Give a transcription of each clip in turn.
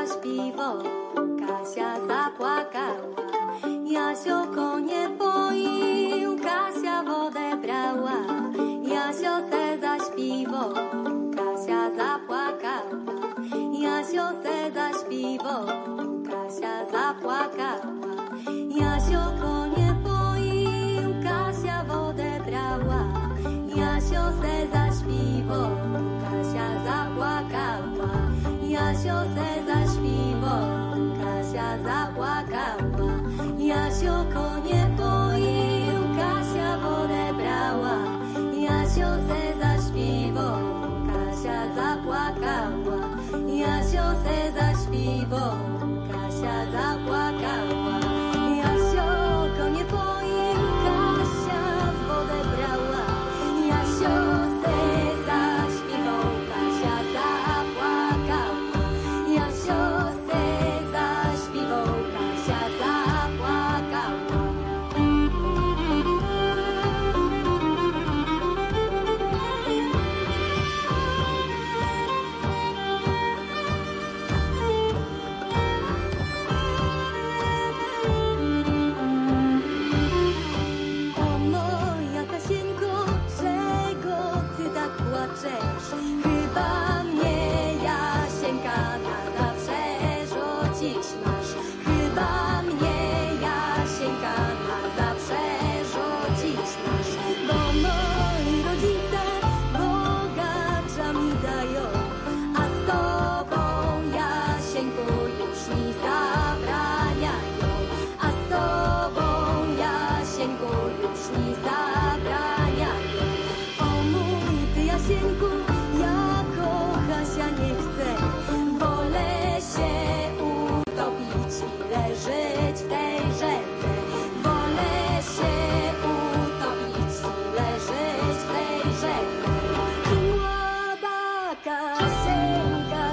zaśpiewała, Kasia zapłakała. Jasio konie poił, Kasia wodę brała. Jasio se zaśpiewała, Kasia zapłakała. Jasio se zaśpiewała, Kasia zapłakała. Jasio konie poił, Kasia wodę brała. Jasio se zaśpiewała, Kasia zapłakała. Jasio se zaśpiewała, Kasia zapłakała. Jasio konie poił, Kasia wodę brała. Jasio se zaśpiewała, Kasia zapłakała. Jasio se zaśpiewała, Kasia zapłakała. Jasio konie poił, Kasia wodę brała. Jasio se zaśpiewała, Kasia zapłakała. Jasio se zaśpiewała, Kasia zapłakała. O moja Kasieńko, czego ty tak płaczesz? Chyba mnie Jasieńka na zawsze rzucić masz. Chyba mnie Jasieńka na zawsze rzucić masz. Bo moi rodzice bogacza mi dają, a z tobą Jasieńku już mi zabraniają. A z tobą Jasieńku już mi zabraniają. O mój ty Jasieńku, ja Kasia nie chcę. Wolę się utopić i leżeć w tej rzece. Wolę się utopić i leżeć w tej rzece. I młoda Kasieńka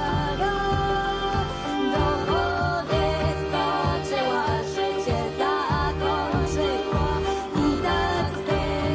do wody skoczyła, życie zakończyła. I tak z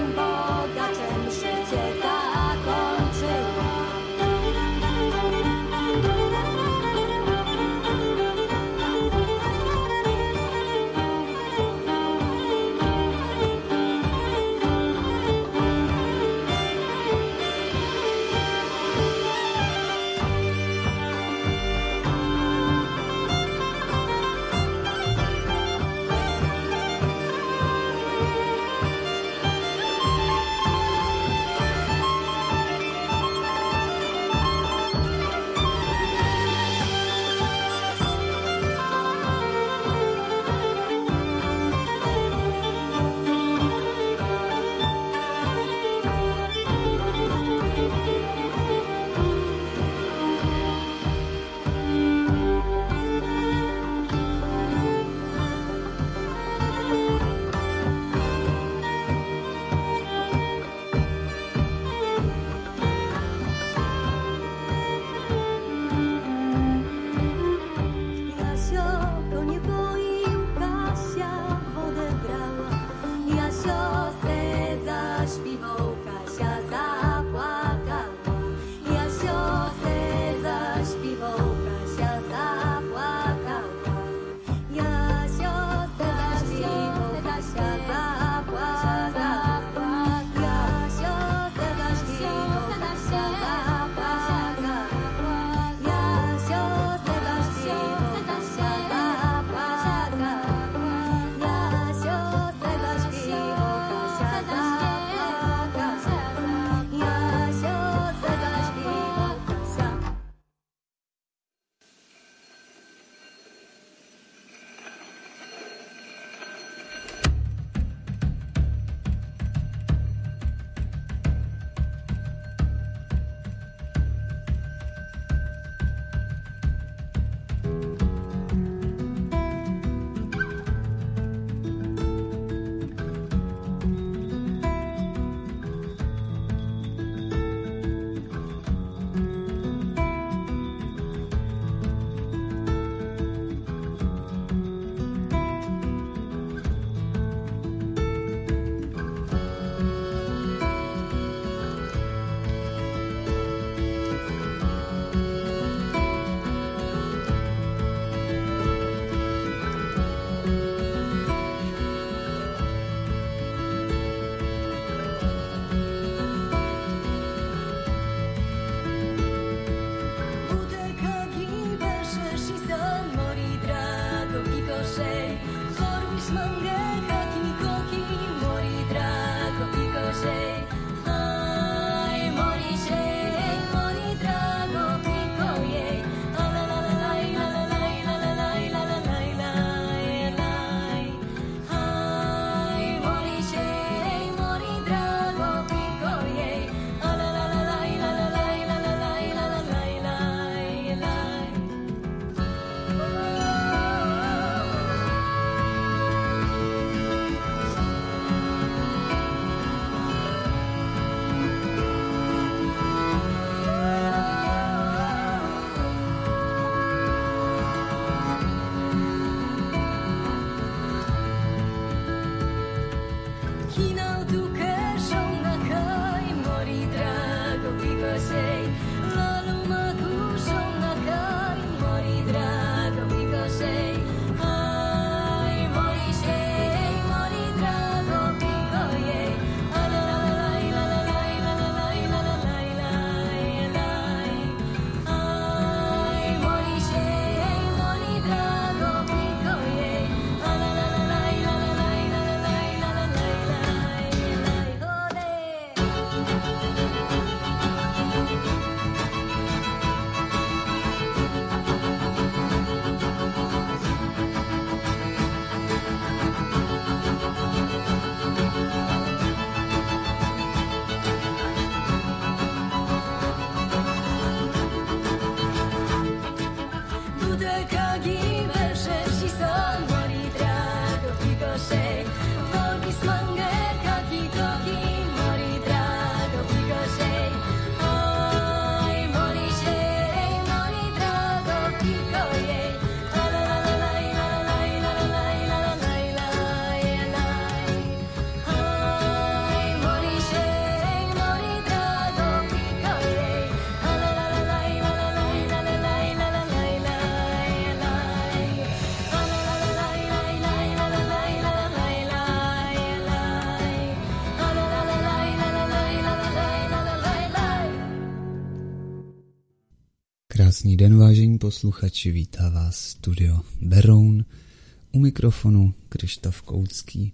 Krásný den, vážení posluchači, vítá vás studio Beroun. U mikrofonu Krištof Koucký.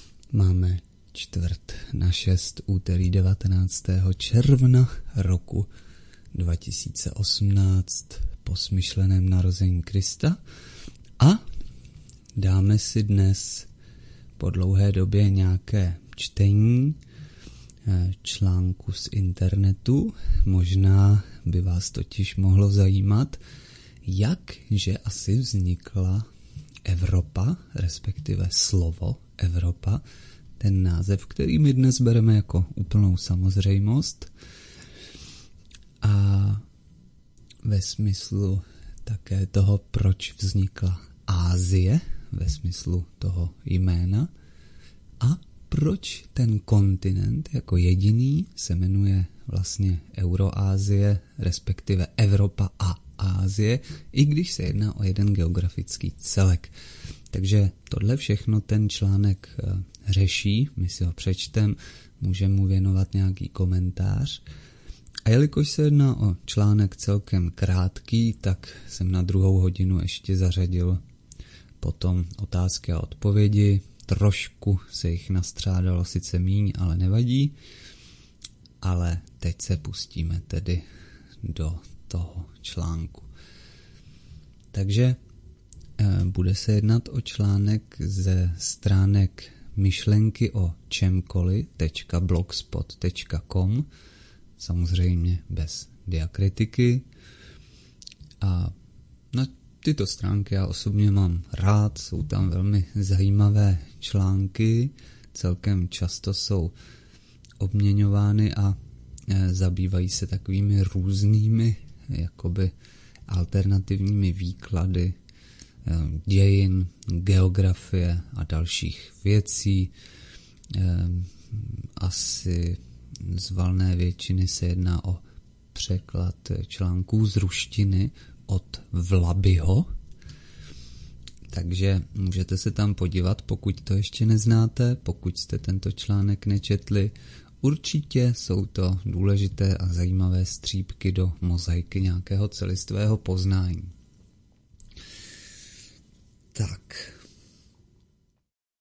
Máme 5:45, úterý 19. června roku 2018 po smyšleném narození Krista a dáme si dnes po dlouhé době nějaké čtení článku z internetu. Možná by vás totiž mohlo zajímat, jakže asi vznikla Evropa, respektive slovo Evropa, ten název, který my dnes bereme jako úplnou samozřejmost, a ve smyslu také toho, proč vznikla Asie, ve smyslu toho jména, a proč ten kontinent jako jediný se jmenuje vlastně Euroázie, respektive Evropa a Ázie, i když se jedná o jeden geografický celek. Takže tohle všechno ten článek řeší, my si ho přečtem, můžeme mu věnovat nějaký komentář. A jelikož se jedná o článek celkem krátký, tak jsem na 2. hodinu ještě zařadil potom otázky a odpovědi. Trošku se jich nastřádalo, sice míň, ale nevadí. Ale teď se pustíme tedy do toho článku. Takže bude se jednat o článek ze stránek myšlenky o čemkoli.blogspot.com, samozřejmě bez diakritiky. A na tyto stránky já osobně mám rád, jsou tam velmi zajímavé články, celkem často jsou obměňovány a zabývají se takovými různými jakoby alternativními výklady dějin, geografie a dalších věcí. Asi z valné většiny se jedná o překlad článků z ruštiny od Vlabyho, takže můžete se tam podívat, pokud to ještě neznáte, pokud jste tento článek nečetli. Určitě jsou to důležité a zajímavé střípky do mozaiky nějakého celistvého poznání. Tak,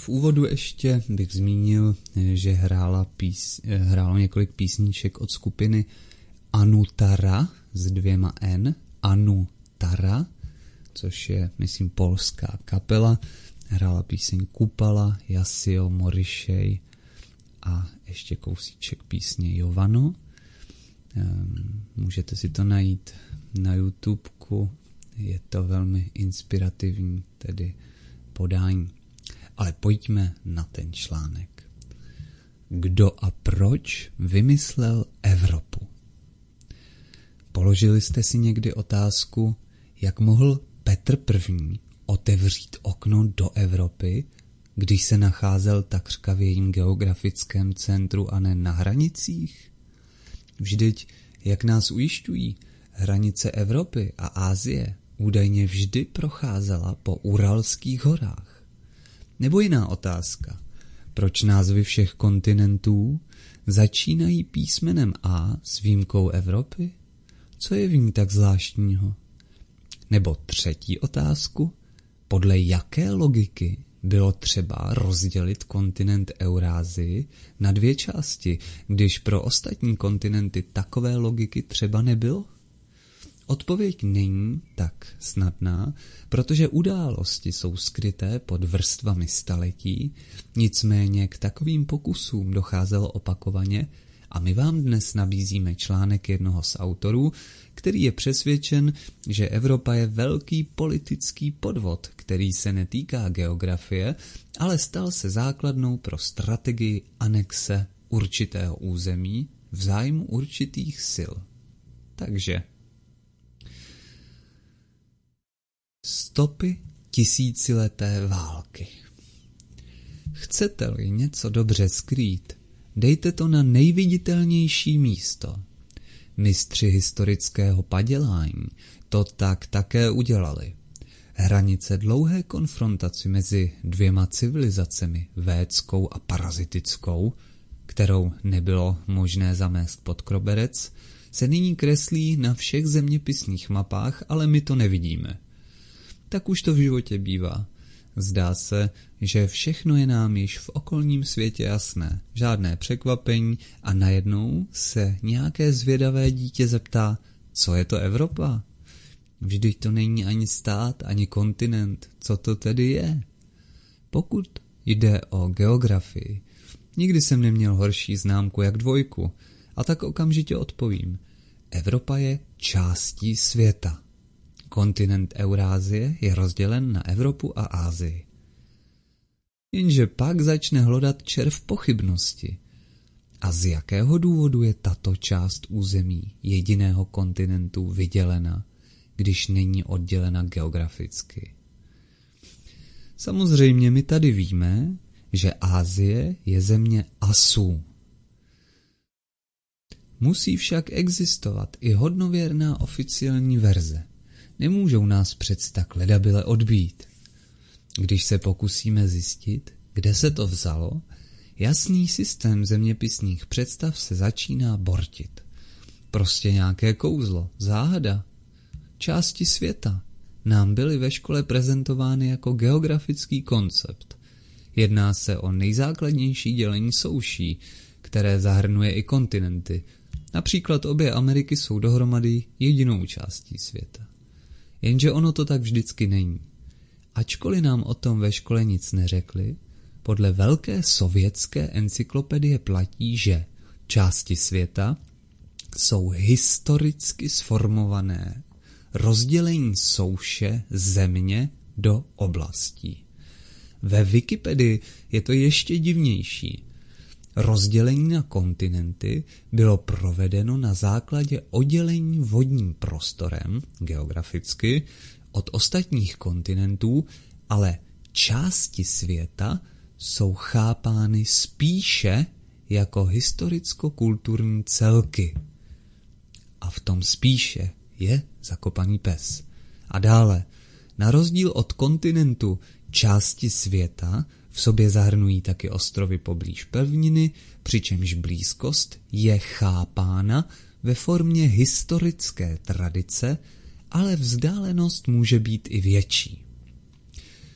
v úvodu ještě bych zmínil, že hrálo několik písniček od skupiny Anutara s 2 N, Anutara, což je, myslím, polská kapela. Hrála píseň Kupala, Jasio, Morrissey a ještě kousíček písně Jovano. Můžete si to najít na YouTubeku, je to velmi inspirativní tedy podání. Ale pojďme na ten článek. Kdo a proč vymyslel Evropu? Položili jste si někdy otázku, jak mohl Petr I. otevřít okno do Evropy, když se nacházel takřka v jejím geografickém centru a ne na hranicích? Vždyť, jak nás ujišťují, hranice Evropy a Asie údajně vždy procházela po Uralských horách. Nebo jiná otázka, proč názvy všech kontinentů začínají písmenem A s výjimkou Evropy? Co je v ní tak zvláštního? Nebo třetí otázku, podle jaké logiky bylo třeba rozdělit kontinent Eurázii na 2 části, když pro ostatní kontinenty takové logiky třeba nebylo? Odpověď není tak snadná, protože události jsou skryté pod vrstvami staletí, nicméně k takovým pokusům docházelo opakovaně a my vám dnes nabízíme článek jednoho z autorů, který je přesvědčen, že Evropa je velký politický podvod, který se netýká geografie, ale stal se základnou pro strategii anexe určitého území v zájmu určitých sil. Takže stopy tisícileté války. Chcete-li něco dobře skrýt, dejte to na nejviditelnější místo. Mistři historického padělání to tak také udělali. Hranice dlouhé konfrontaci mezi 2 civilizacemi, védskou a parazitickou, kterou nebylo možné zamést pod koberec, se nyní kreslí na všech zeměpisných mapách, ale my to nevidíme. Tak už to v životě bývá. Zdá se, že všechno je nám již v okolním světě jasné, žádné překvapení a najednou se nějaké zvědavé dítě zeptá, co je to Evropa? Vždyť to není ani stát, ani kontinent, co to tedy je? Pokud jde o geografii, nikdy jsem neměl horší známku jak 2, a tak okamžitě odpovím. Evropa je částí světa. Kontinent Eurázie je rozdělen na Evropu a Asii. Jenže pak začne hlodat červ pochybnosti. A z jakého důvodu je tato část území jediného kontinentu vydělena, když není oddělena geograficky? Samozřejmě my tady víme, že Asie je země Asů. Musí však existovat i hodnověrná oficiální verze. Nemůžou nás přeci tak ledabyle odbít. Když se pokusíme zjistit, kde se to vzalo, jasný systém zeměpisných představ se začíná bortit. Prostě nějaké kouzlo, záhada. Části světa nám byly ve škole prezentovány jako geografický koncept. Jedná se o nejzákladnější dělení souší, které zahrnuje i kontinenty. Například obě Ameriky jsou dohromady jedinou částí světa. Jenže ono to tak vždycky není. Ačkoliv nám o tom ve škole nic neřekli, podle velké sovětské encyklopedie platí, že části světa jsou historicky sformované rozdělení souše země do oblastí. Ve Wikipedii je to ještě divnější. Rozdělení na kontinenty bylo provedeno na základě oddělení vodním prostorem, geograficky, od ostatních kontinentů, ale části světa jsou chápány spíše jako historicko-kulturní celky. A v tom spíše je zakopaný pes. A dále, na rozdíl od kontinentu části světa v sobě zahrnují taky ostrovy poblíž pevniny, přičemž blízkost je chápána ve formě historické tradice, ale vzdálenost může být i větší.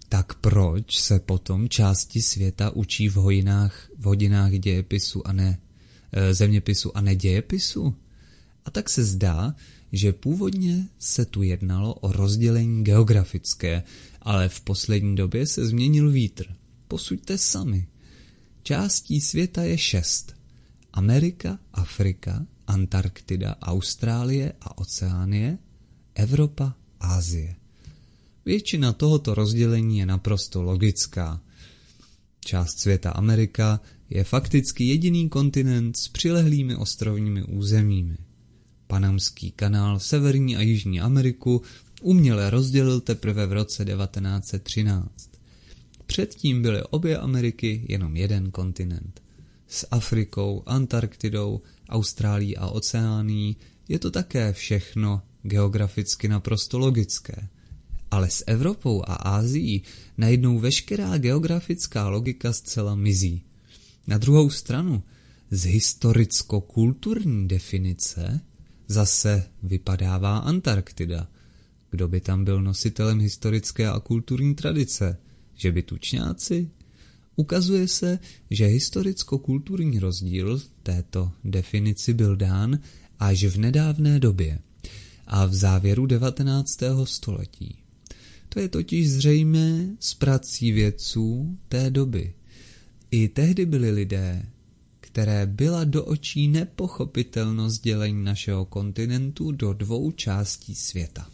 Tak proč se potom části světa učí v hodinách dějepisu a ne zeměpisu a ne dějepisu? A tak se zdá, že původně se tu jednalo o rozdělení geografické, ale v poslední době se změnil vítr. Posuďte sami. Částí světa je 6. Amerika, Afrika, Antarktida, Austrálie a Oceánie, Evropa, Asie. Většina tohoto rozdělení je naprosto logická. Část světa Amerika je fakticky jediný kontinent s přilehlými ostrovními územími. Panamský kanál Severní a Jižní Ameriku uměle rozdělil teprve v roce 1913. Předtím byly obě Ameriky jenom jeden kontinent. S Afrikou, Antarktidou, Austrálií a Oceánií je to také všechno geograficky naprosto logické. Ale s Evropou a Ázií najednou veškerá geografická logika zcela mizí. Na druhou stranu, z historicko-kulturní definice zase vypadává Antarktida. Kdo by tam byl nositelem historické a kulturní tradice? Že by tučňáci? Ukazuje se, že historicko-kulturní rozdíl této definici byl dán až v nedávné době a v závěru 19. století. To je totiž zřejmé z prací vědců té doby. I tehdy byli lidé, které byla do očí nepochopitelnost dělení našeho kontinentu do 2 částí světa.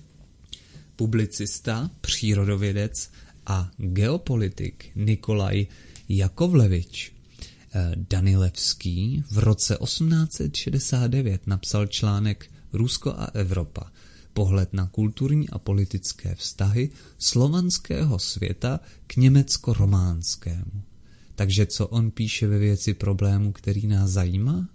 Publicista, přírodovědec a geopolitik Nikolaj Jakovlevič Danilevský v roce 1869 napsal článek Rusko a Evropa. Pohled na kulturní a politické vztahy slovanského světa k německo-románskému. Takže co on píše ve věci problému, který nás zajímá?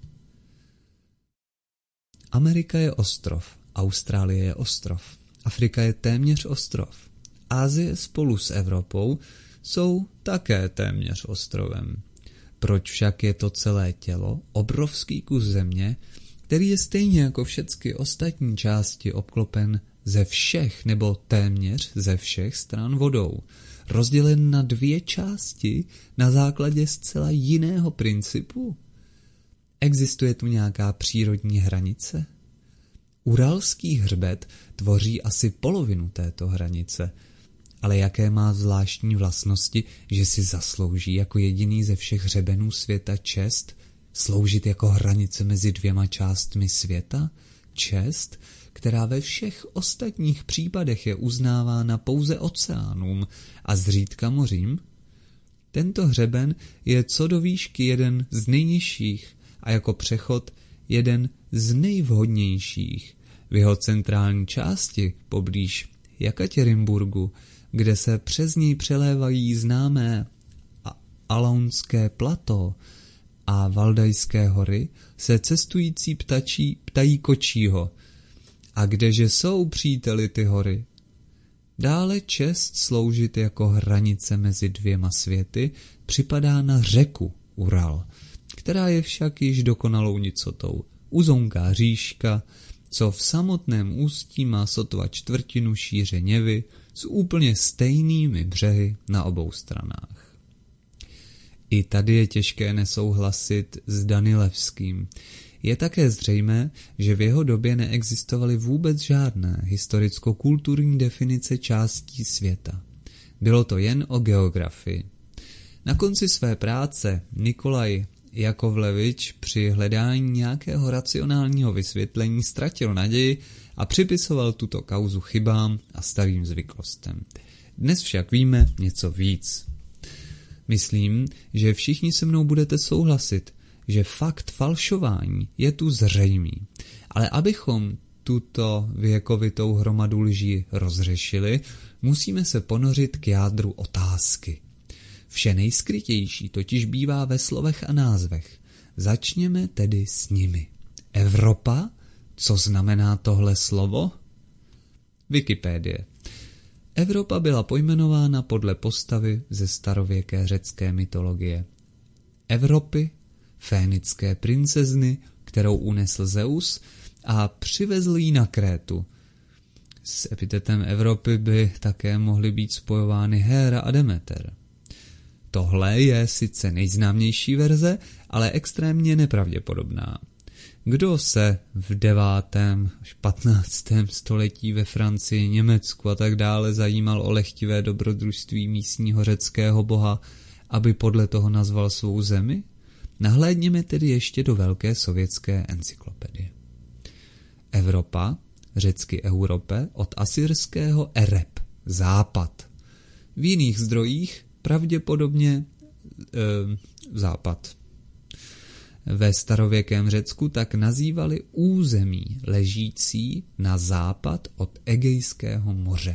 Amerika je ostrov, Austrálie je ostrov, Afrika je téměř ostrov. Asie spolu s Evropou jsou také téměř ostrovem. Proč však je to celé tělo, obrovský kus země, který je stejně jako všechny ostatní části obklopen ze všech nebo téměř ze všech stran vodou, rozdělen na 2 části na základě zcela jiného principu? Existuje tu nějaká přírodní hranice? Uralský hřbet tvoří asi polovinu této hranice, ale jaké má zvláštní vlastnosti, že si zaslouží jako jediný ze všech hřebenů světa čest sloužit jako hranice mezi 2 částmi světa? Čest, která ve všech ostatních případech je uznávána pouze oceánům a zřídka mořím? Tento hřeben je co do výšky jeden z nejnižších a jako přechod jeden z nejvhodnějších. V jeho centrální části, poblíž Jekatěrinburgu, kde se přes něj přelévají známé Alaunské plato a Valdajské hory, se cestující ptají kočího. A kdeže jsou, příteli, ty hory? Dále čest sloužit jako hranice mezi 2 světy připadá na řeku Ural, která je však již dokonalou nicotou. Uzonká říška, co v samotném ústí má sotva 1/4 šíře Něvy s úplně stejnými břehy na obou stranách. I tady je těžké nesouhlasit s Danilevským. Je také zřejmé, že v jeho době neexistovaly vůbec žádné historicko-kulturní definice částí světa. Bylo to jen o geografii. Na konci své práce Nikolaj Jakovlevič při hledání nějakého racionálního vysvětlení ztratil naději a připisoval tuto kauzu chybám a starým zvyklostem. Dnes však víme něco víc. Myslím, že všichni se mnou budete souhlasit, že fakt falšování je tu zřejmý. Ale abychom tuto věkovitou hromadu lží rozřešili, musíme se ponořit k jádru otázky. Vše nejskrytější totiž bývá ve slovech a názvech. Začněme tedy s nimi. Evropa? Co znamená tohle slovo? Wikipédie. Evropa byla pojmenována podle postavy ze starověké řecké mytologie. Evropy, fénické princezny, kterou unesl Zeus a přivezl ji na Krétu. S epitetem Evropy by také mohly být spojovány Héra a Demeter. Tohle je sice nejznámější verze, ale extrémně nepravděpodobná. Kdo se v 9. až 15. století ve Francii, Německu a tak dále zajímal o lehtivé dobrodružství místního řeckého boha, aby podle toho nazval svou zemi? Nahlédněme tedy ještě do velké sovětské encyklopedie. Evropa, řecky Europe, od asyrského Ereb, západ. V jiných zdrojích pravděpodobně západ. Ve starověkém Řecku tak nazývali území ležící na západ od Egejského moře.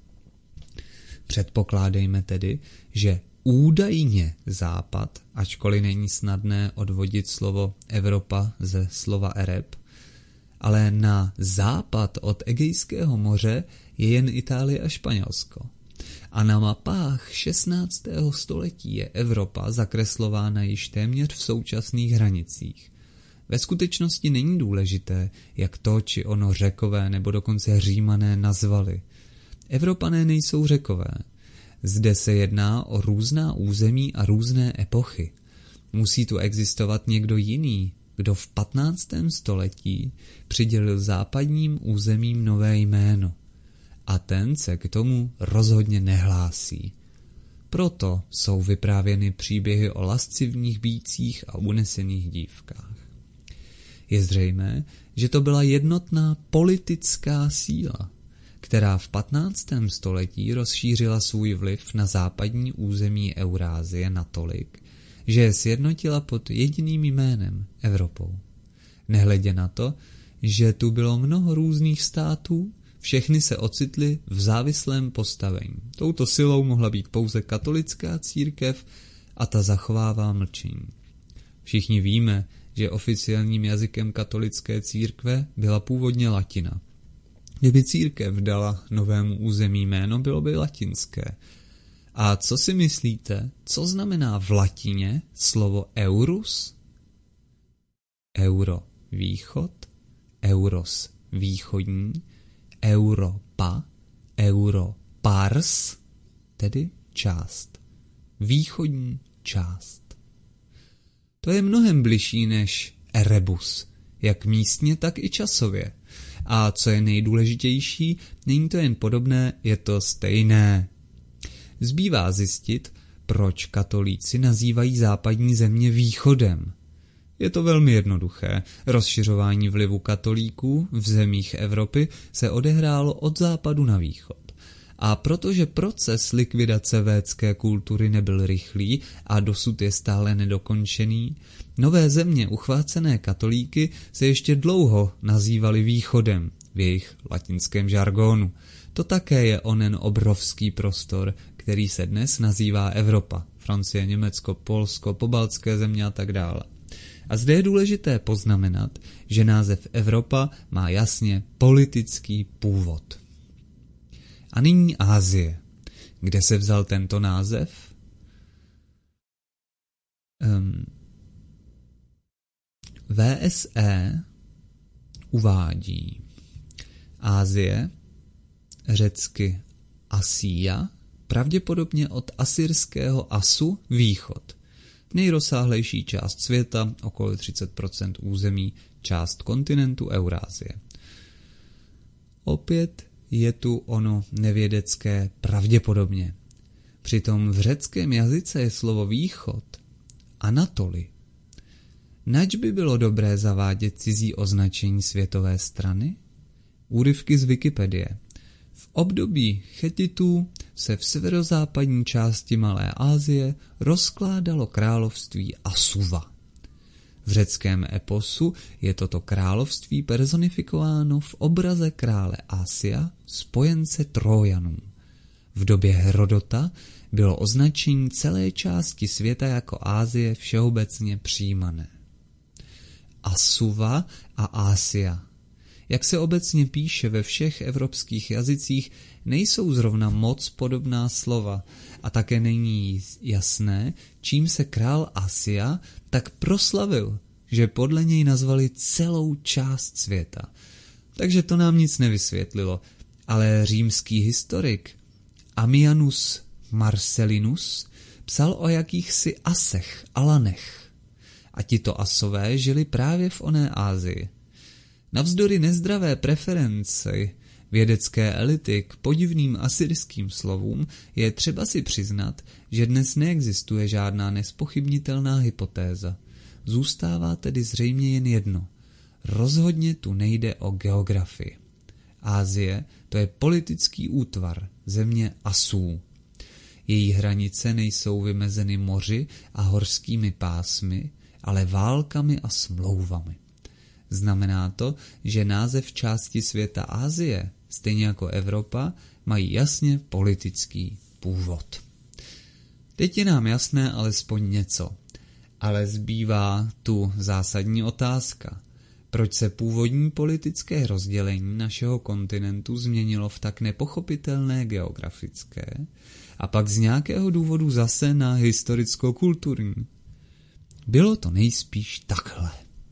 Předpokládejme tedy, že údajně západ, ačkoliv není snadné odvodit slovo Evropa ze slova Ereb, ale na západ od Egejského moře je jen Itálie a Španělsko. A na mapách 16. století je Evropa zakreslována již téměř v současných hranicích. Ve skutečnosti není důležité, jak to či ono Řekové nebo dokonce Římané nazvali. Evropané nejsou Řekové. Zde se jedná o různá území a různé epochy. Musí tu existovat někdo jiný, kdo v 15. století přidělil západním územím nové jméno. A ten se k tomu rozhodně nehlásí. Proto jsou vyprávěny příběhy o lascivních býcích a unesených dívkách. Je zřejmé, že to byla jednotná politická síla, která v 15. století rozšířila svůj vliv na západní území Eurázie natolik, že je sjednotila pod jediným jménem Evropou. Nehledě na to, že tu bylo mnoho různých států, všechny se ocitly v závislém postavení. Touto silou mohla být pouze katolická církev a ta zachovává mlčení. Všichni víme, že oficiálním jazykem katolické církve byla původně latina. Kdyby církev dala novému území jméno, bylo by latinské. A co si myslíte, co znamená v latině slovo eurus? Euro východ, euros východní, Europa, Europars, tedy část. Východní část. To je mnohem bližší než Erebus, jak místně, tak i časově. A co je nejdůležitější, není to jen podobné, je to stejné. Zbývá zjistit, proč katolíci nazývají západní země východem. Je to velmi jednoduché. Rozšiřování vlivu katolíků v zemích Evropy se odehrálo od západu na východ. A protože proces likvidace védské kultury nebyl rychlý a dosud je stále nedokončený, nové země uchvácené katolíky se ještě dlouho nazývaly východem v jejich latinském žargonu. To také je onen obrovský prostor, který se dnes nazývá Evropa. Francie, Německo, Polsko, pobaltské země a tak dále. A zde je důležité poznamenat, že název Evropa má jasně politický původ. A nyní Asie. Kde se vzal tento název? VSE uvádí Asie, řecky Asia, pravděpodobně od asyrského Asu východ. Nejrozsáhlejší část světa, okolo 30% území, část kontinentu Eurázie. Opět je tu ono nevědecké pravděpodobně. Přitom v řeckém jazyce je slovo východ Anatoli. Nač by bylo dobré zavádět cizí označení světové strany? Úryvky z Wikipedie. V období Chetitů se v severozápadní části Malé Asie rozkládalo království Asuva. V řeckém eposu je toto království personifikováno v obraze krále Asia, spojence Trojanů. V době Herodota bylo označení celé části světa jako Asie všeobecně přijímané. Asuva a Asia. Jak se obecně píše ve všech evropských jazycích, nejsou zrovna moc podobná slova a také není jasné, čím se král Asia tak proslavil, že podle něj nazvali celou část světa. Takže to nám nic nevysvětlilo. ale římský historik Ammianus Marcellinus psal o jakýchsi Asech, Alanech. A tito Asové žili právě v oné Asii. Navzdory nezdravé preferenci vědecké elity k podivným asyrským slovům je třeba si přiznat, že dnes neexistuje žádná nezpochybnitelná hypotéza. Zůstává tedy zřejmě jen jedno. Rozhodně tu nejde o geografii. Asie to je politický útvar, země Asů. Její hranice nejsou vymezeny moři a horskými pásmy, ale válkami a smlouvami. Znamená to, že název části světa Asie, stejně jako Evropa, mají jasně politický původ. Teď je nám jasné alespoň něco, ale zbývá tu zásadní otázka. Proč se původní politické rozdělení našeho kontinentu změnilo v tak nepochopitelné geografické a pak z nějakého důvodu zase na historicko-kulturní? Bylo to nejspíš takhle.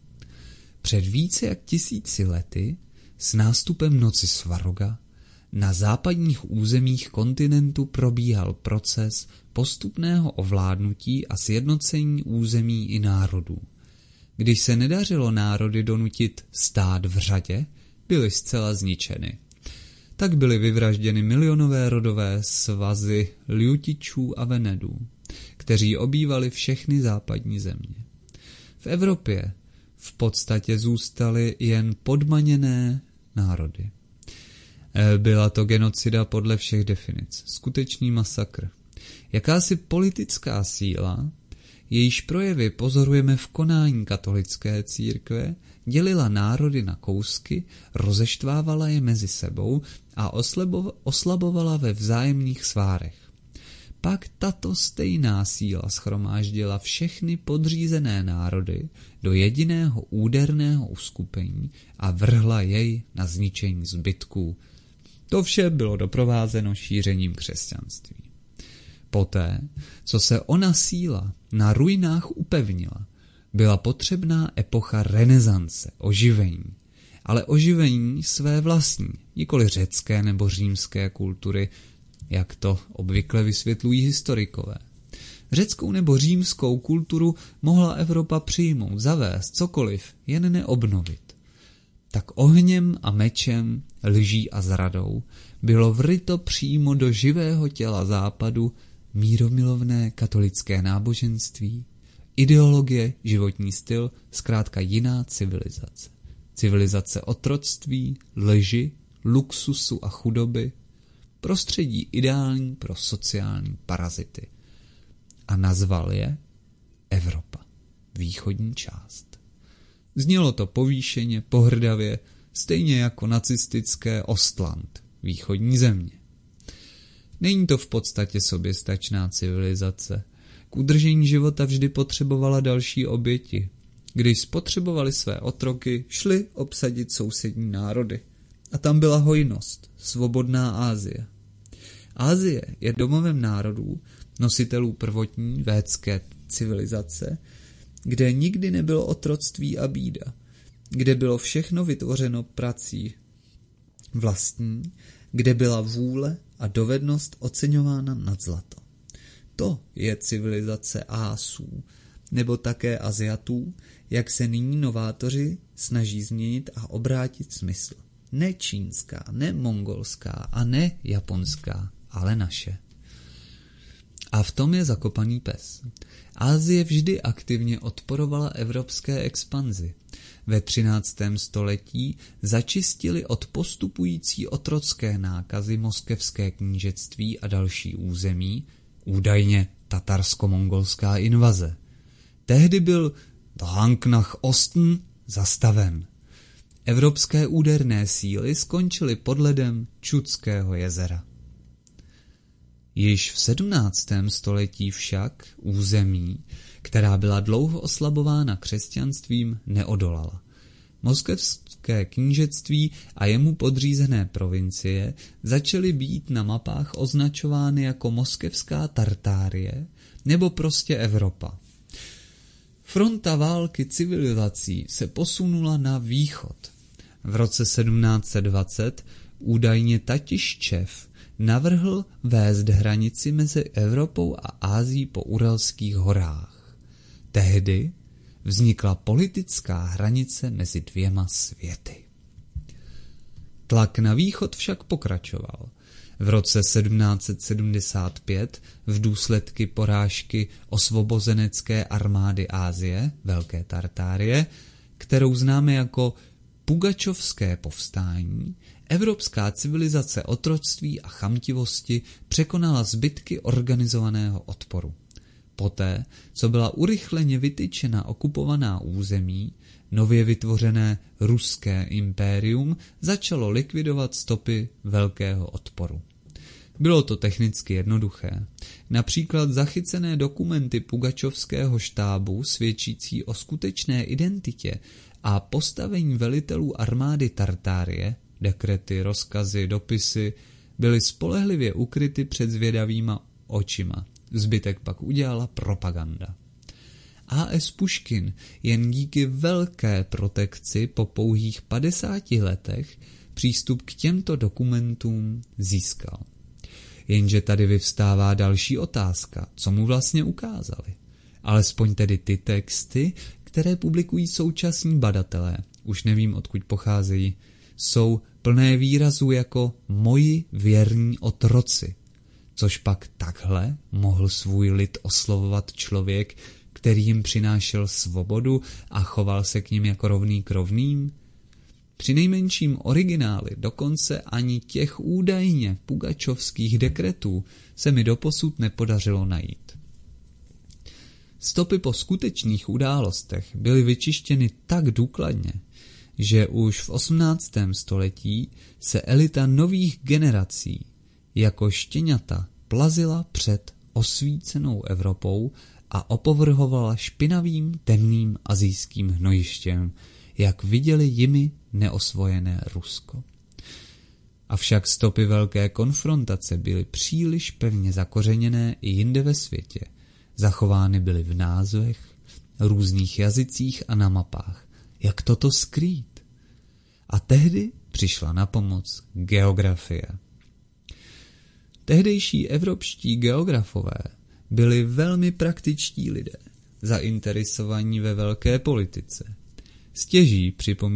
Před více jak 1000 lety s nástupem noci Svaroga na západních územích kontinentu probíhal proces postupného ovládnutí a sjednocení území i národů. Když se nedařilo národy donutit stát v řadě, byly zcela zničeny. Tak byly vyvražděny milionové rodové svazy Liutičů a Venedů, kteří obývali všechny západní země. V Evropě v podstatě zůstaly jen podmaněné národy. Byla to genocida podle všech definic, skutečný masakr. Jakási politická síla, jejíž projevy pozorujeme v konání katolické církve, dělila národy na kousky, rozeštvávala je mezi sebou a oslabovala ve vzájemných svárech. Pak tato stejná síla shromáždila všechny podřízené národy do jediného úderného uskupení a vrhla jej na zničení zbytků. To vše bylo doprovázeno šířením křesťanství. Poté, co se ona síla na ruinách upevnila, byla potřebná epocha renesance, oživení, ale oživení své vlastní, nikoli řecké nebo římské kultury, jak to obvykle vysvětlují historikové. Řeckou nebo římskou kulturu mohla Evropa přijmout, zavést, cokoliv, jen neobnovit. Tak ohněm a mečem, lží a zradou bylo vryto přímo do živého těla západu míromilovné katolické náboženství, ideologie, životní styl, zkrátka jiná civilizace. Civilizace otroctví, lži, luxusu a chudoby, prostředí ideální pro sociální parazity. A nazval je Evropa, východní část. Znělo to povýšeně, pohrdavě, stejně jako nacistické Ostland, východní země. Není to v podstatě soběstačná civilizace. K udržení života vždy potřebovala další oběti. Když spotřebovali své otroky, šli obsadit sousední národy. A tam byla hojnost, svobodná Asie. Asie je domovem národů, nositelů prvotní védské civilizace, kde nikdy nebylo otroctví a bída, kde bylo všechno vytvořeno prací vlastní, kde byla vůle a dovednost oceňována nad zlato. To je civilizace Asů, nebo také Aziatů, jak se nyní novátoři snaží změnit a obrátit smysl. Ne čínská, ne mongolská a ne japonská, ale naše. A v tom je zakopaný pes. Asie vždy aktivně odporovala evropské expanzi. Ve 13. století začistili od postupující otrocké nákazy moskevské knížectví a další území, údajně tatarsko-mongolská invaze. Tehdy byl Drang nach Osten zastaven. Evropské úderné síly skončily pod ledem Čudského jezera. Již v 17. století však území, která byla dlouho oslabována křesťanstvím, neodolala. Moskevské knížectví a jemu podřízené provincie začaly být na mapách označovány jako moskevská Tartárie nebo prostě Evropa. Fronta války civilizací se posunula na východ. V roce 1720 Údajně Tatiščev navrhl vést hranici mezi Evropou a Ázií po Uralských horách. Tehdy vznikla politická hranice mezi dvěma světy. Tlak na východ však pokračoval. V roce 1775 v důsledku porážky osvobozenecké armády Asie, Velké Tartárie, kterou známe jako Pugačovské povstání, evropská civilizace otroctví a chamtivosti překonala zbytky organizovaného odporu. Poté, co byla urychleně vytyčena okupovaná území, nově vytvořené ruské impérium začalo likvidovat stopy velkého odporu. Bylo to technicky jednoduché. Například zachycené dokumenty Pugačovského štábu svědčící o skutečné identitě a postavení velitelů armády Tartárie, dekrety, rozkazy, dopisy, byly spolehlivě ukryty před zvědavýma očima. Zbytek pak udělala propaganda. A.S. Puškin jen díky velké protekci po pouhých 50 letech přístup k těmto dokumentům získal. Jenže tady vyvstává další otázka, co mu vlastně ukázali. Alespoň tedy ty texty, které publikují současní badatelé, už nevím odkud pocházejí, jsou plné výrazů jako moji věrní otroci, což pak takhle mohl svůj lid oslovovat člověk, který jim přinášel svobodu a choval se k nim jako rovný k rovným? Přinejmenším originály dokonce ani těch údajně pugačovských dekretů se mi doposud nepodařilo najít. Stopy po skutečných událostech byly vyčištěny tak důkladně, že už v 18. století se elita nových generací jako štěňata plazila před osvícenou Evropou a opovrhovala špinavým, temným asijským hnojištěm, jak viděli jimi neosvojené Rusko. Avšak stopy velké konfrontace byly příliš pevně zakořeněné i jinde ve světě. Zachovány byly v názvech, různých jazycích a na mapách. Jak toto skrýt? A tehdy přišla na pomoc geografie. Tehdejší evropští geografové byli velmi praktičtí lidé, zainteresovaní ve velké politice. Stěží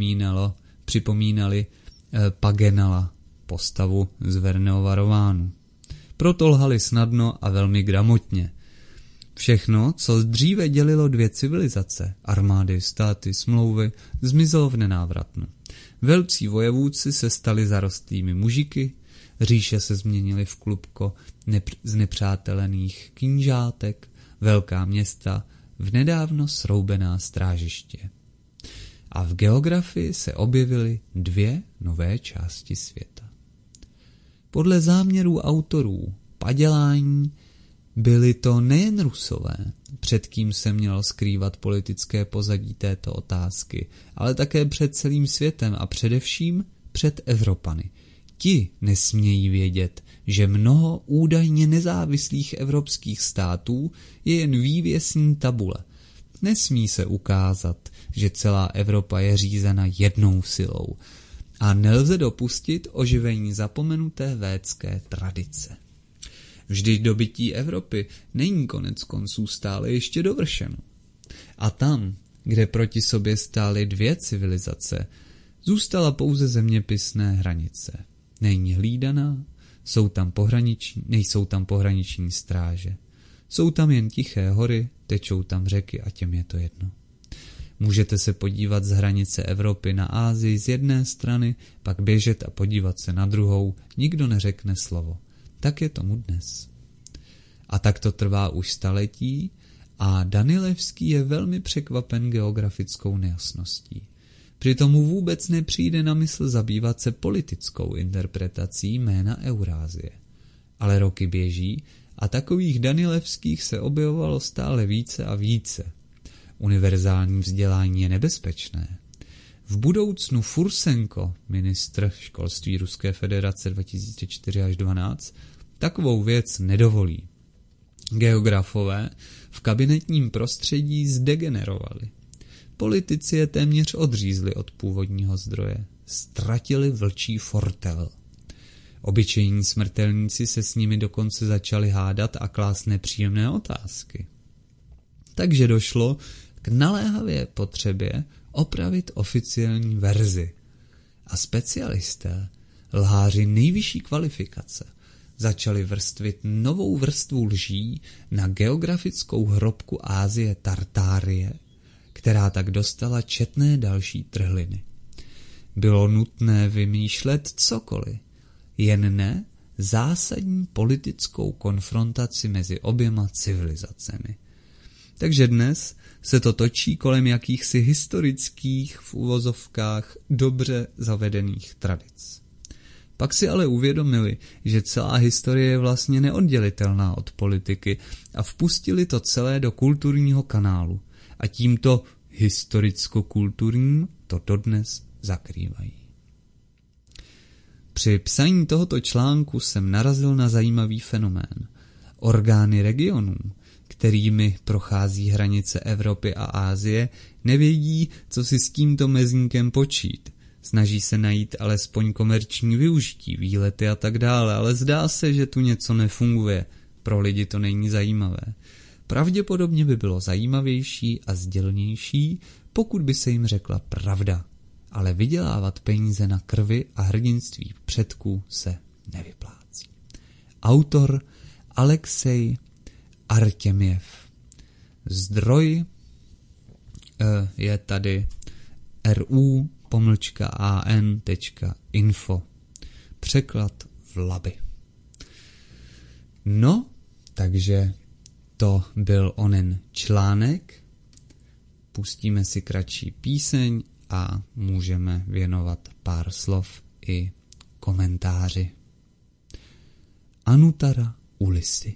připomínali Pagenala, postavu z Verneova románu. Proto lhali snadno a velmi gramotně. Všechno, co dříve dělilo dvě civilizace, armády, státy, smlouvy, zmizelo v nenávratnu. Velcí vojevůdci se stali zarostlými mužiky, říše se změnily v klubko znepřátelených knížátek, velká města, v nedávno sroubená strážiště. A v geografii se objevily dvě nové části světa. Podle záměrů autorů padělání byli to nejen Rusové, před kým se mělo skrývat politické pozadí této otázky, ale také před celým světem a především před Evropany. Ti nesmějí vědět, že mnoho údajně nezávislých evropských států je jen vývěsní tabule. Nesmí se ukázat, že celá Evropa je řízena jednou silou a nelze dopustit oživení zapomenuté védské tradice. Vždyť dobytí Evropy není konec konců stále ještě dovršeno. A tam, kde proti sobě stály dvě civilizace, zůstala pouze zeměpisné hranice. Není hlídaná, nejsou tam pohraniční stráže. Jsou tam jen tiché hory, tečou tam řeky a těm je to jedno. Můžete se podívat z hranice Evropy na Asii z jedné strany, pak běžet a podívat se na druhou, nikdo neřekne slovo. Tak je tomu dnes. A tak to trvá už staletí a Danilevský je velmi překvapen geografickou nejasností. Přitom mu vůbec nepřijde na mysl zabývat se politickou interpretací jména Eurázie. Ale roky běží a takových Danilevských se objevovalo stále více a více. Univerzální vzdělání je nebezpečné. V budoucnu Fursenko, ministr školství Ruské federace 2004 až 2012, takovou věc nedovolí. Geografové v kabinetním prostředí zdegenerovali. Politici je téměř odřízli od původního zdroje. Ztratili vlčí fortel. Obyčejní smrtelníci se s nimi dokonce začali hádat a klást nepříjemné otázky. Takže došlo k naléhavé potřebě opravit oficiální verzi. A specialisté, lháři nejvyšší kvalifikace, začali vrstvit novou vrstvu lží na geografickou hrobku Asie Tartárie, která tak dostala četné další trhliny. Bylo nutné vymýšlet cokoliv, jen ne zásadní politickou konfrontaci mezi oběma civilizacemi. Takže dnes se to točí kolem jakýchsi historických, v uvozovkách, dobře zavedených tradic. Pak si ale uvědomili, že celá historie je vlastně neoddělitelná od politiky a vpustili to celé do kulturního kanálu a tímto historicko-kulturním to dodnes zakrývají. Při psaní tohoto článku jsem narazil na zajímavý fenomén. Orgány regionů, kterými prochází hranice Evropy a Asie, nevědí, co si s tímto mezníkem počít. Snaží se najít alespoň komerční využití, výlety a tak dále, ale zdá se, že tu něco nefunguje. Pro lidi to není zajímavé. Pravděpodobně by bylo zajímavější a sdělnější, pokud by se jim řekla pravda. Ale vydělávat peníze na krvi a hrdinství předků se nevyplácí. Autor Alexej Artěmjev. Zdroj je tady ru-an.info. Překlad Vlaby. No, takže to byl onen článek. Pustíme si kratší píseň a můžeme věnovat pár slov i komentáři. Anutara Ulisy.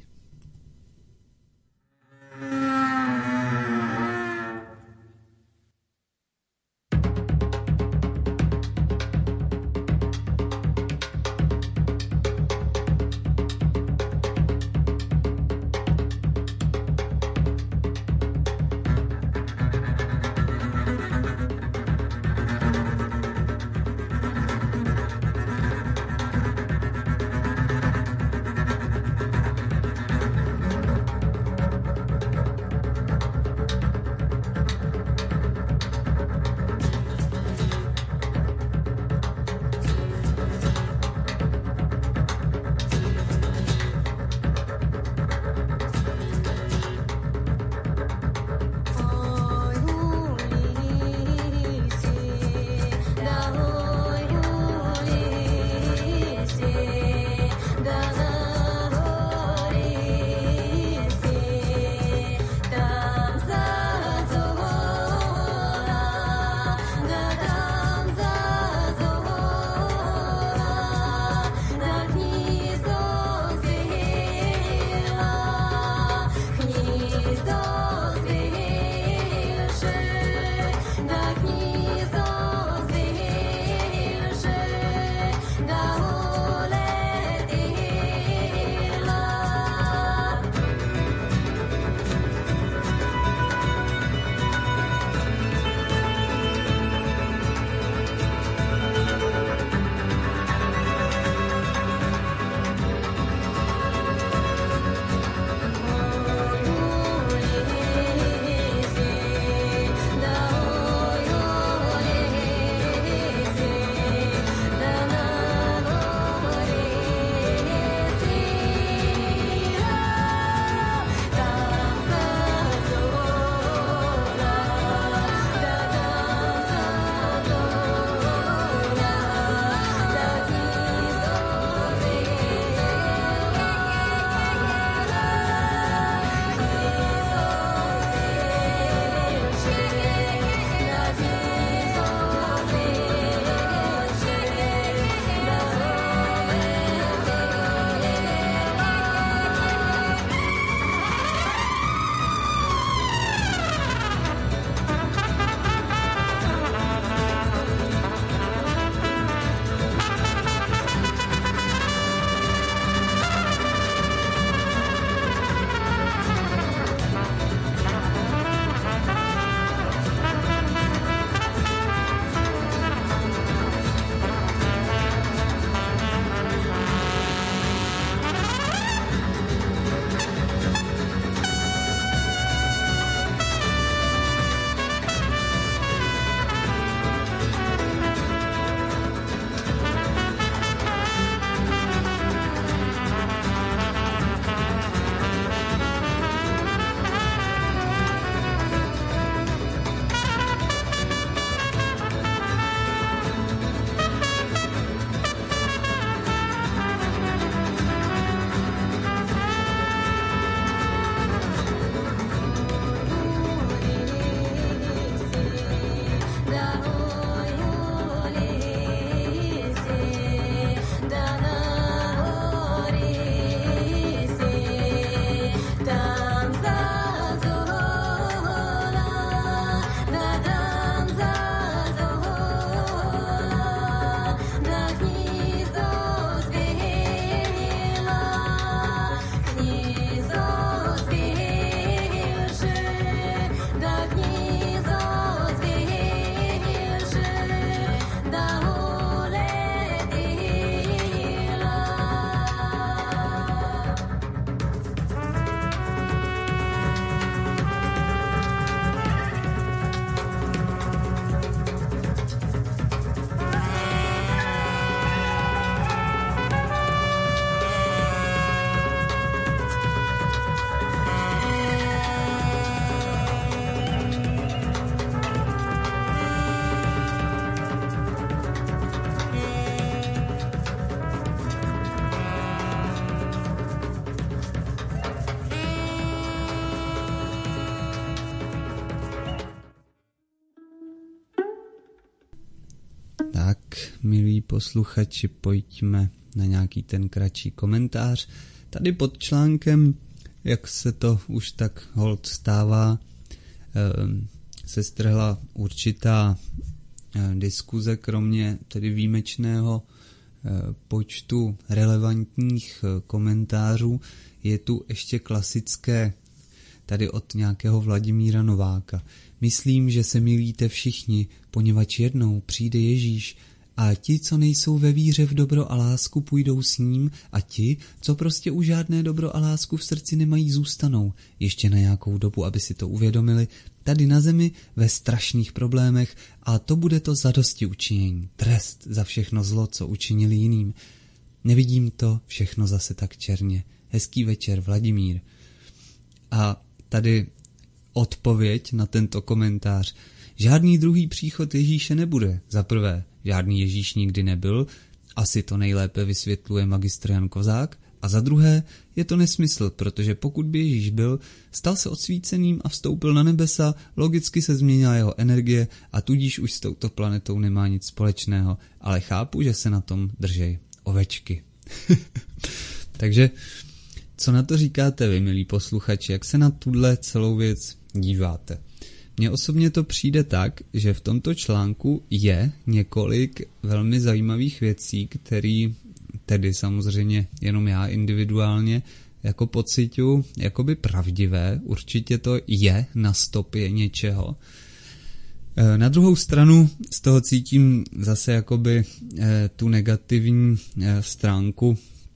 Tak, milí posluchači, pojďme na nějaký ten kratší komentář. Tady pod článkem, jak se to už tak holt stává, se strhla určitá diskuze, kromě tedy výjimečného počtu relevantních komentářů. Je tu ještě klasické tady od nějakého Vladimíra Nováka. Myslím, že se milíte všichni, poněvadž jednou přijde Ježíš a ti, co nejsou ve víře v dobro a lásku, půjdou s ním a ti, co prostě už žádné dobro a lásku v srdci nemají, zůstanou. Ještě na nějakou dobu, aby si to uvědomili, tady na zemi ve strašných problémech a to bude to zadosti učinění. Trest za všechno zlo, co učinili jiným. Nevidím to všechno zase tak černě. Hezký večer, Vladimír. A tady odpověď na tento komentář. Žádný druhý příchod Ježíše nebude. Za prvé, žádný Ježíš nikdy nebyl, asi to nejlépe vysvětluje magistr Jan Kozák, a za druhé, je to nesmysl, protože pokud by Ježíš byl, stal se odsvíceným a vstoupil na nebesa, logicky se změnila jeho energie a tudíž už s touto planetou nemá nic společného, ale chápu, že se na tom držej ovečky. Takže co na to říkáte vy, milí posluchači, jak se na tuhle celou věc díváte? Mně osobně to přijde tak, že v tomto článku je několik velmi zajímavých věcí, které tedy samozřejmě jenom já individuálně jako pociťuji jakoby pravdivé. Určitě to je na stopě něčeho. Na druhou stranu z toho cítím zase jakoby tu negativní stránku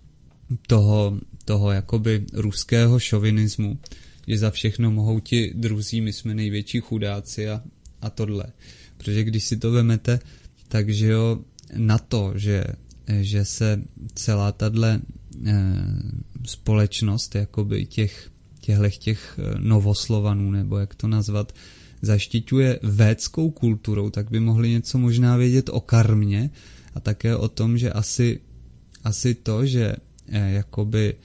toho jakoby ruského šovinismu, že za všechno mohou ti druzí, my jsme největší chudáci a tohle. Protože když si to vemete, takže jo, na to, že se celá tahle společnost jakoby těch novoslovanů, nebo jak to nazvat, zaštiťuje védskou kulturou, tak by mohli něco možná vědět o karmě a také o tom, že asi to, že jakoby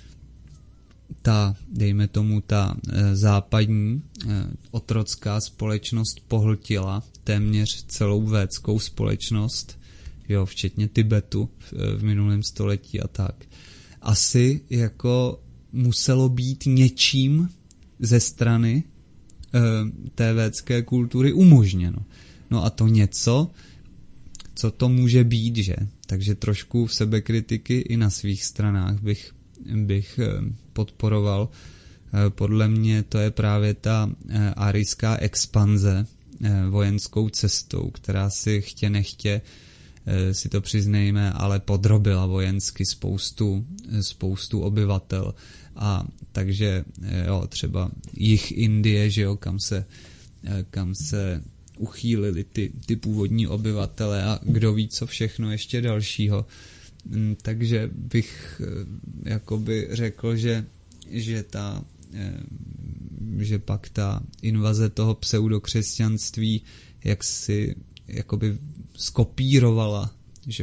dejme tomu, ta západní otrocká společnost pohltila téměř celou védskou společnost, jo, včetně Tibetu v minulém století a tak. Asi jako muselo být něčím ze strany té védské kultury umožněno. No a to něco, co to může být, že? Takže trošku sebekritiky i na svých stranách bych podporoval. Podle mě to je právě ta arijská expanze vojenskou cestou, která si chtě nechtě, si to přiznejme, ale podrobila vojensky spoustu obyvatel. A takže jo, třeba jih Indie, že jo, kam se uchýlili ty původní obyvatele a kdo ví co všechno ještě dalšího. Takže bych jakoby řekl, že pak ta invaze toho pseudokřesťanství jaksi jakoby skopírovala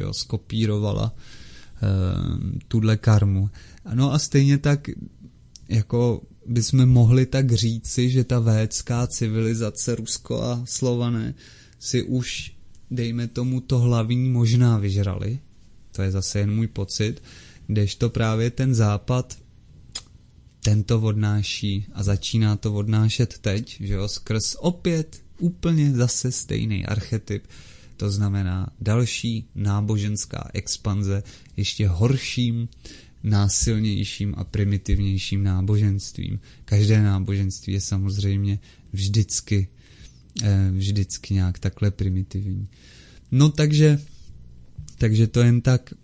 tuhle karmu. No a stejně tak jako bychom mohli tak říci, že ta védská civilizace, Rusko a Slované, si už, dejme tomu, to hlavní možná vyžrali. To je zase jen můj pocit, kdežto právě ten západ tento odnáší a začíná to odnášet teď, že jo, skrz opět úplně zase stejný archetyp, to znamená další náboženská expanze ještě horším, násilnějším a primitivnějším náboženstvím. Každé náboženství je samozřejmě vždycky nějak takhle primitivní. No takže to jen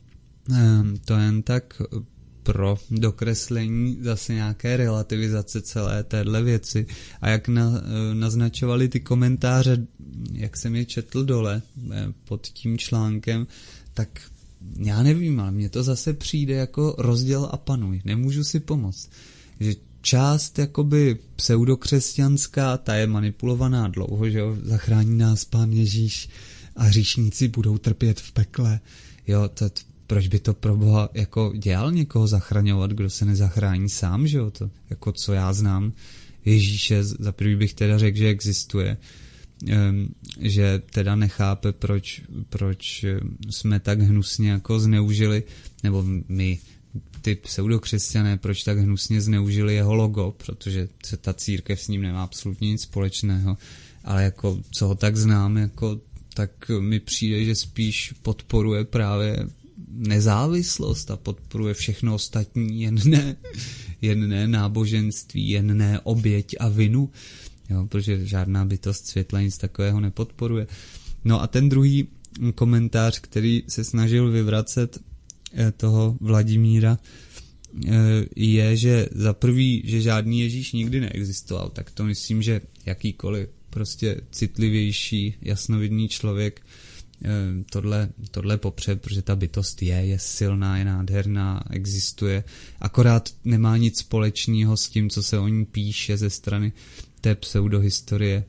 tak pro dokreslení zase nějaké relativizace celé téhle věci. A jak naznačovali ty komentáře, jak jsem je četl dole pod tím článkem, tak já nevím, ale mně to zase přijde jako rozděl a panuj. Nemůžu si pomoct. Že část jakoby pseudokřesťanská, ta je manipulovaná dlouho, že jo, zachrání nás Pán Ježíš a hříšníci budou trpět v pekle. Jo, proč by to pro Boha jako dělal někoho zachraňovat, kdo se nezachrání sám, že jo, to jako co já znám Ježíše, za prvý bych teda řekl, že existuje, že teda nechápe, proč jsme tak hnusně jako zneužili, nebo my, ty pseudokřesťané, proč tak hnusně zneužili jeho logo, protože se ta církev s ním nemá absolutně nic společného, ale jako co ho tak znám, jako, tak mi přijde, že spíš podporuje právě nezávislost a podporuje všechno ostatní, jen ne náboženství, jen ne oběť a vinu, jo, protože žádná bytost světla nic takového nepodporuje. No a ten druhý komentář, který se snažil vyvracet toho Vladimíra, je, že za prvý, že žádný Ježíš nikdy neexistoval, tak to myslím, že jakýkoliv prostě citlivější, jasnovidný člověk tohle popře, protože ta bytost je silná, je nádherná, existuje, akorát nemá nic společného s tím, co se o ní píše ze strany té pseudohistorie,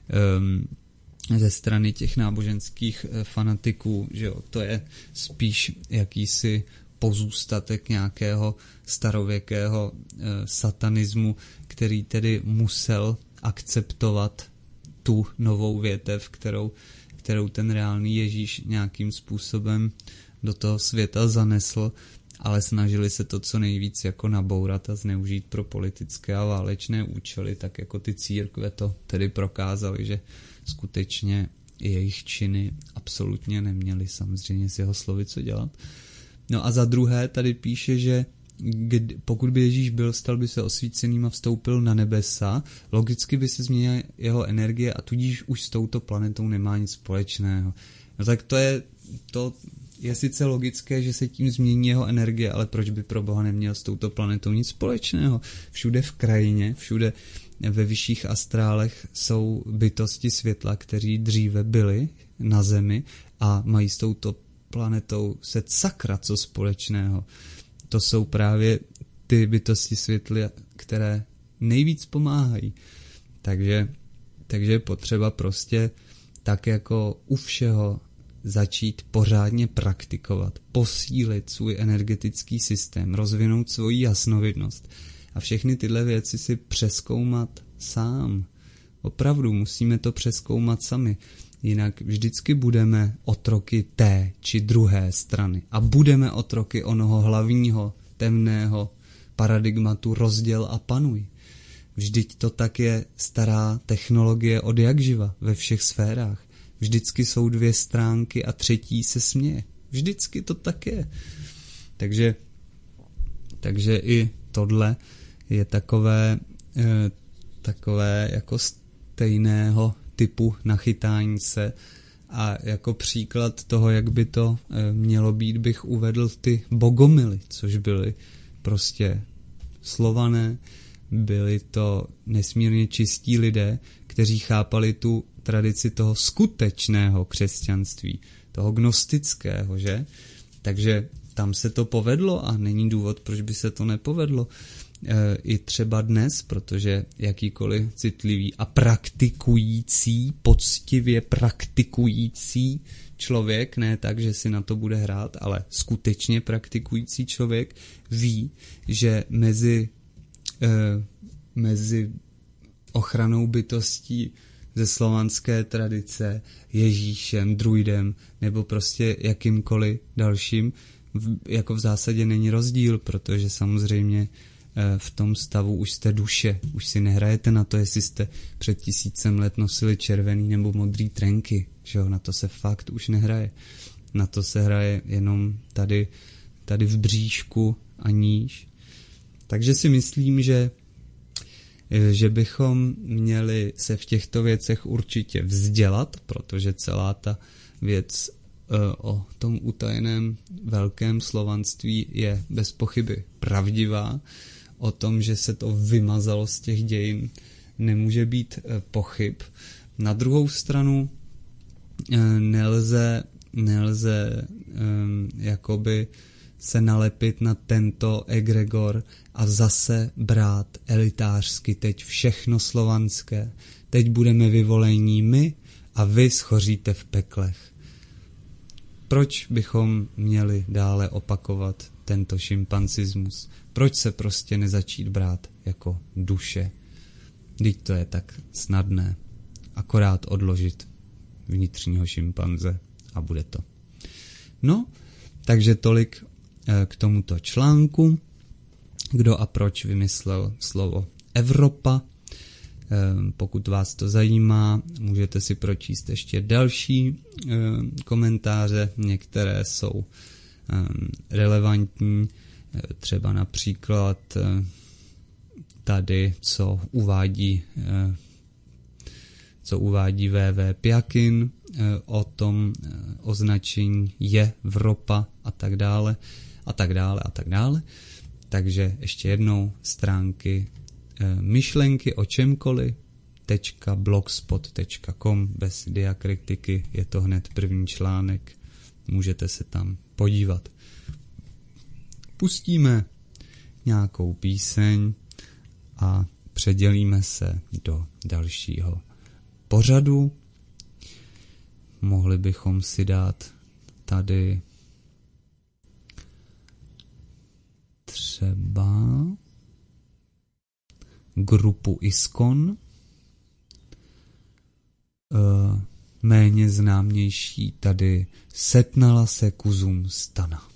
ze strany těch náboženských fanatiků, že jo, to je spíš jakýsi pozůstatek nějakého starověkého satanismu, který tedy musel akceptovat tu novou větev, kterou ten reálný Ježíš nějakým způsobem do toho světa zanesl, ale snažili se to co nejvíc jako nabourat a zneužít pro politické a válečné účely, tak jako ty církve to tedy prokázaly, že skutečně jejich činy absolutně neměly samozřejmě s jeho slovy co dělat. No a za druhé tady píše, že pokud by Ježíš byl, stal by se osvíceným a vstoupil na nebesa, logicky by se změnila jeho energie a tudíž už s touto planetou nemá nic společného. No tak to je sice logické, že se tím změní jeho energie, ale proč by pro Boha neměl s touto planetou nic společného? Všude v krajině, všude ve vyšších astrálech jsou bytosti světla, kteří dříve byli na Zemi a mají s touto planetou se sakra co společného. To jsou právě ty bytosti světla, které nejvíc pomáhají. Takže je potřeba prostě tak jako u všeho začít pořádně praktikovat, posílit svůj energetický systém, rozvinout svoji jasnovidnost a všechny tyhle věci si přezkoumat sám. Opravdu musíme to přezkoumat sami, jinak vždycky budeme otroky té či druhé strany a budeme otroky onoho hlavního, temného paradigmatu rozděl a panuj. Vždyť to tak je stará technologie od jakživa ve všech sférách. Vždycky jsou dvě stránky a třetí se směje. Vždycky to tak je. Takže i tohle je takové jako stejného typu nachytání se a jako příklad toho, jak by to mělo být, bych uvedl ty bogomily, což byly prostě Slované, byli to nesmírně čistí lidé, kteří chápali tu tradici toho skutečného křesťanství, toho gnostického, že? Takže tam se to povedlo a není důvod, proč by se to nepovedlo. I třeba dnes, protože jakýkoliv citlivý a praktikující, poctivě praktikující člověk, ne tak, že si na to bude hrát, ale skutečně praktikující člověk ví, že mezi ochranou bytostí ze slovanské tradice, Ježíšem, druidem nebo prostě jakýmkoliv dalším, jako v zásadě není rozdíl, protože samozřejmě v tom stavu už jste duše, už si nehrajete na to, jestli jste před 1000 let nosili červený nebo modrý trenky, že jo, na to se fakt už nehraje. Na to se hraje jenom tady v bříšku a níž. Takže si myslím, že bychom měli se v těchto věcech určitě vzdělat, protože celá ta věc o tom utajeném velkém slovanství je bez pochyby pravdivá. O tom, že se to vymazalo z těch dějin, nemůže být pochyb. Na druhou stranu nelze jakoby se nalepit na tento egregor a zase brát elitářsky teď všechno slovanské. Teď budeme vyvolení my a vy schoříte v peklech. Proč bychom měli dále opakovat tento šimpanzismus? Proč se prostě nezačít brát jako duše? Vždyť to je tak snadné. akorát odložit vnitřního šimpanze a bude to. No, takže tolik k tomuto článku. Kdo a proč vymyslel slovo Evropa. Pokud vás to zajímá, můžete si pročíst ještě další komentáře. Některé jsou relevantní, třeba například tady, co uvádí V.V. Pjakin o tom označení je Evropa a tak dále a tak dále a tak dále. Takže ještě jednou stránky myšlenky o čemkoliv .blogspot.com bez diakritiky, je to hned první článek, můžete se tam podívat. Pustíme nějakou píseň a předělíme se do dalšího pořadu. Mohli bychom si dát tady třeba grupu Iskon, méně známější tady Setnala se Kuzum Stana.